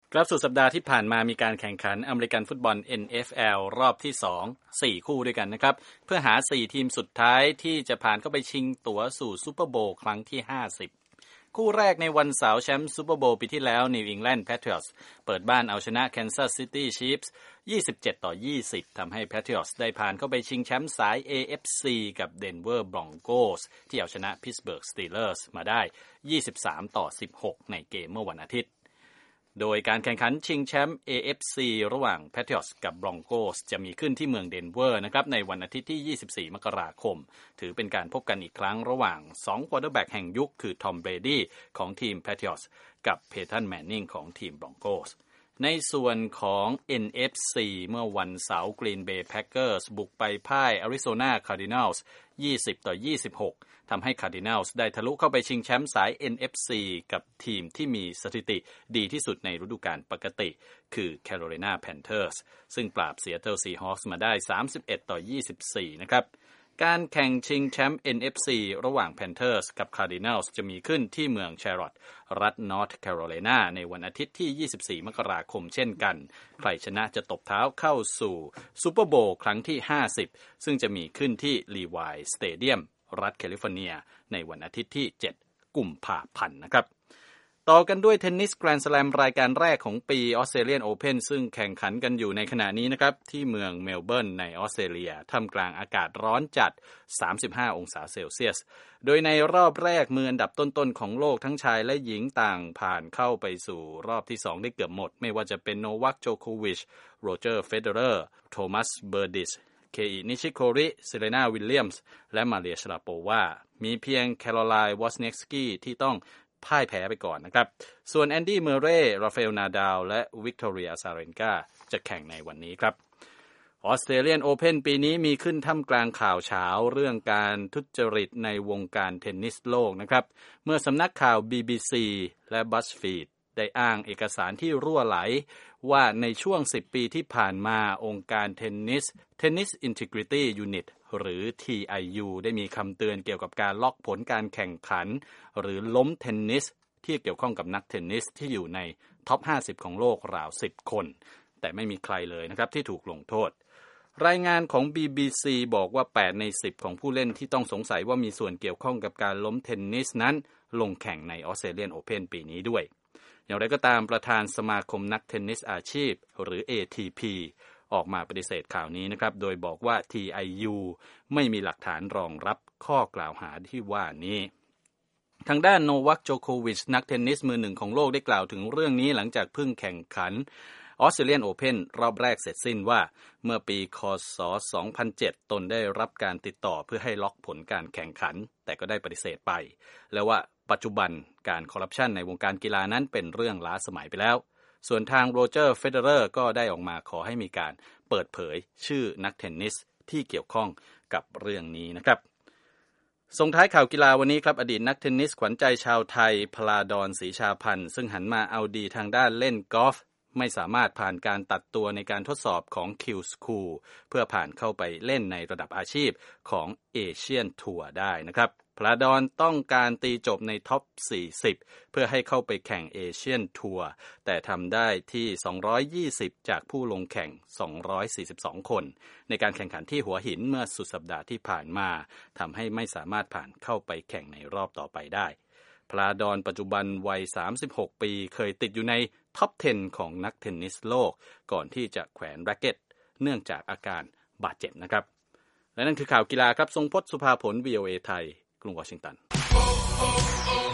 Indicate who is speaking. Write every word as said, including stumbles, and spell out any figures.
Speaker 1: ครับสุดสัปดาห์ที่ผ่านมามีการแข่งขันอเมริกันฟุตบอล เอ็น เอฟ แอล รอบที่สอง สี่คู่ด้วยกันนะครับเพื่อหาสี่ทีมสุดท้ายที่จะผ่านเข้าไปชิงตั๋วสู่ซูเปอร์โบว์ครั้งที่ห้าสิบคู่แรกในวันเสาร์แชมป์ซูเปอร์โบว์ปีที่แล้ว New England Patriots เปิดบ้านเอาชนะ Kansas City Chiefs ยี่สิบเจ็ดต่อยี่สิบทำให้ Patriots ได้ผ่านเข้าไปชิงแชมป์สาย เอ เอฟ ซี กับ Denver Broncos ที่เอาชนะ Pittsburgh Steelers มาได้ยี่สิบสามต่อสิบหกในเกมเมื่อวันอาทิตย์โดยการแข่งขันชิงแชมป์ เอ เอฟ ซี ระหว่าง Patriots กับ Broncos จะมีขึ้นที่เมืองเดนเวอร์นะครับในวันอาทิตย์ที่ยี่สิบสี่มกราคมถือเป็นการพบกันอีกครั้งระหว่างสองควอเตอร์แบ็กแห่งยุคคือทอมเบรดี้ของทีม Patriots กับเพทันแมนนิงของทีม Broncos ในส่วนของ เอ็น เอฟ ซี เมื่อวันเสาร์ Green Bay Packers บุกไปพ่าย Arizona Cardinals ยี่สิบต่อยี่สิบหกทำให้ Cardinals ได้ทะลุเข้าไปชิงแชมป์สาย เอ็น เอฟ ซี กับทีมที่มีสถิติดีที่สุดในฤดูกาลปกติคือ Carolina Panthers ซึ่งปราบ Seattle Seahawks มาได้สามสิบเอ็ดต่อยี่สิบสี่นะครับการแข่งชิงแชมป์ เอ็น เอฟ ซี ระหว่าง Panthers กับ Cardinals จะมีขึ้นที่เมือง Charlotte รัฐ North Carolina ในวันอาทิตย์ที่ยี่สิบสี่มกราคมเช่นกันใครชนะจะตบเท้าเข้าสู่ซูเปอร์โบว์ครั้งที่ห้าสิบซึ่งจะมีขึ้นที่ Levi Stadiumรัฐแคลิฟอร์เนียในวันอาทิตย์ที่เจ็ดกุมภาพันธ์นะครับต่อกันด้วยเทนนิสแกรนด์สแลมรายการแรกของปี Australian Open ซึ่งแข่งขันกันอยู่ในขณะนี้นะครับที่เมืองเมลเบิร์นในออสเตรเลียท่ามกลางอากาศร้อนจัดสามสิบห้าองศาเซลเซียสโดยในรอบแรกมืออันดับต้นๆของโลกทั้งชายและหญิงต่างผ่านเข้าไปสู่รอบที่สองได้เกือบหมดไม่ว่าจะเป็นโนวัคโจโควิชโรเจอร์เฟเดอเรอร์โทมัสเบอร์ดิชเคอินิชิโคริเซเลนาวิลเลียมส์และมาเรียชลาโปวามีเพียงแคโรไลน์วอสเน็กสกี้ที่ต้องพ่ายแพ้ไปก่อนนะครับส่วนแอนดี้เมอร์เรย์ราฟาเอลนาดาลและวิกตอเรียซาเรนกาจะแข่งในวันนี้ครับออสเตรเลียนโอเพ่นปีนี้มีขึ้นท่ามกลางข่าวเฉาเรื่องการทุจริตในวงการเทนนิสโลกนะครับเมื่อสำนักข่าว บี บี ซี และ BuzzFeed ได้อ้างเอกสารที่รั่วไหลว่าในช่วงสิบปีที่ผ่านมาองค์การเทนนิส Tennis Integrity Unit หรือ ที ไอ ยู ได้มีคำเตือนเกี่ยวกับการล็อกผลการแข่งขันหรือล้มเทนนิสที่เกี่ยวข้องกับนักเทนนิสที่อยู่ในท็อปห้าสิบของโลกราวสิบคนแต่ไม่มีใครเลยนะครับที่ถูกลงโทษรายงานของ บี บี ซี บอกว่าแปดในสิบของผู้เล่นที่ต้องสงสัยว่ามีส่วนเกี่ยวข้องกับการล้มเทนนิสนั้นลงแข่งใน Australian Open ปีนี้ด้วยอย่างไรก็ตามประธานสมาคมนักเทนนิสอาชีพหรือ เอ ที พี ออกมาปฏิเสธข่าวนี้นะครับโดยบอกว่า ที ไอ ยู ไม่มีหลักฐานรองรับข้อกล่าวหาที่ว่านี้ทางด้านโนวัคโจโควิชนักเทนนิสมือหนึ่งของโลกได้กล่าวถึงเรื่องนี้หลังจากเพิ่งแข่งขัน Australian Open รอบแรกเสร็จสิ้นว่าเมื่อปีค.ศ. สองพันเจ็ดตนได้รับการติดต่อเพื่อให้ล็อกผลการแข่งขันแต่ก็ได้ปฏิเสธไปและว่าปัจจุบันการคอร์รัปชันในวงการกีฬานั้นเป็นเรื่องล้าสมัยไปแล้วส่วนทางโรเจอร์เฟเดอเรอร์ก็ได้ออกมาขอให้มีการเปิดเผยชื่อนักเทนนิสที่เกี่ยวข้องกับเรื่องนี้นะครับส่งท้ายข่าวกีฬาวันนี้ครับอดีตนักเทนนิสขวัญใจชาวไทยพลาดอนศรีชาพันธ์ซึ่งหันมาเอาดีทางด้านเล่นกอล์ฟไม่สามารถผ่านการตัดตัวในการทดสอบของ Q School เพื่อผ่านเข้าไปเล่นในระดับอาชีพของ Asian Tour ได้นะครับพลาดอนต้องการตีจบในท็อปสี่สิบเพื่อให้เข้าไปแข่ง Asian Tour แต่ทำได้ที่สองร้อยยี่สิบจากผู้ลงแข่งสองร้อยสี่สิบสองคนในการแข่งขันที่หัวหินเมื่อสุดสัปดาห์ที่ผ่านมาทำให้ไม่สามารถผ่านเข้าไปแข่งในรอบต่อไปได้พลาดอนปัจจุบันวัยสามสิบหกปีเคยติดอยู่ในท็อปสิบของนักเทนนิสโลกก่อนที่จะแขวนแร็คเก็ตเนื่องจากอาการบาดเจ็บนะครับและนั่นคือข่าวกีฬาครับทรงพจน์สุภาผล วี โอ เอ ไทยกรุงวอชิงตัน